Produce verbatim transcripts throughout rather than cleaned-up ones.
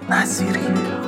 نظیری.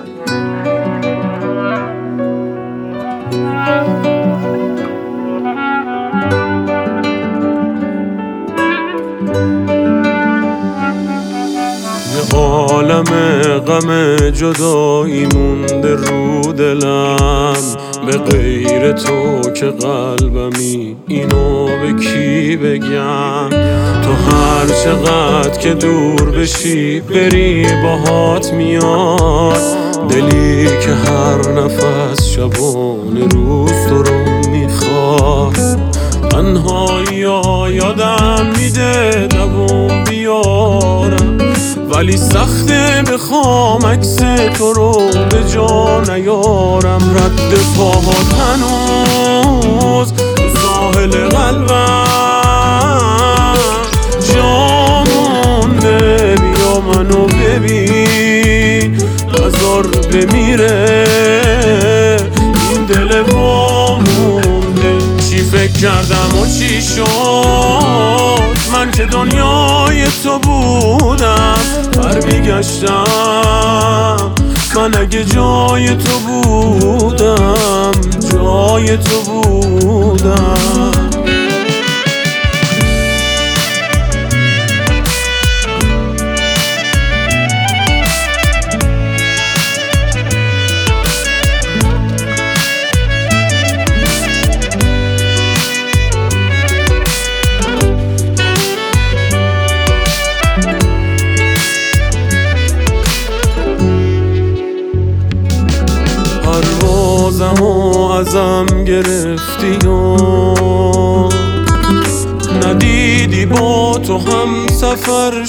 یه عالم غم جدایی مونده رو دلم، به غیر تو که قلبمی اینو به کی بگم؟ تو هر چقدر که دور بشی بری باهات میاد، دلی که هر نفس شبانه روز تو رو میخواد. تنهایی ها یادم میده دوام بیارم، ولی سخته بخوام عکس تو رو به جا نیارم. رد پاهات هنوز تو ساحل قلبم جا مونده، بیا منو ببین نزار بمیره این دل با مونده. چی فکر کردم و چی شد من که دنیای تو بودم، برمیگشتم من اگه جای تو بودم، جای تو بودم. پروازم و ازم گرفتی و ندیدی با تو هم سفر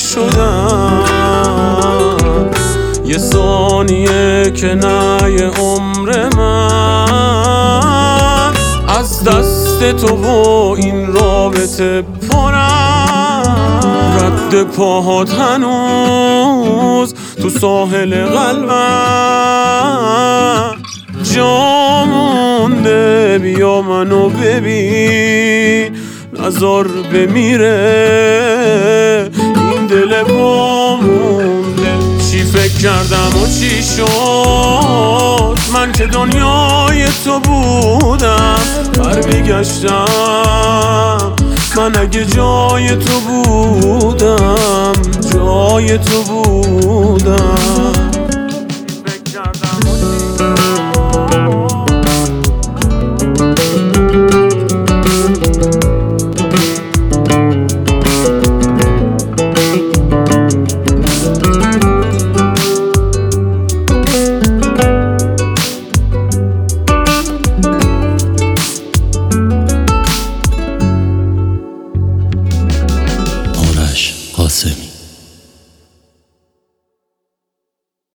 شدم. یه ثانیه که نه یه عمر من از دست تو و این رابطه پرم. رد پاهات هنوز تو ساحل قلبم جا مونده، بیا منو ببین نزار بمیره این دل با مونده. چی فکر کردم و چی شد من که دنیای تو بودم، برمیگشتم من اگه جای تو بودم، جای تو بودم.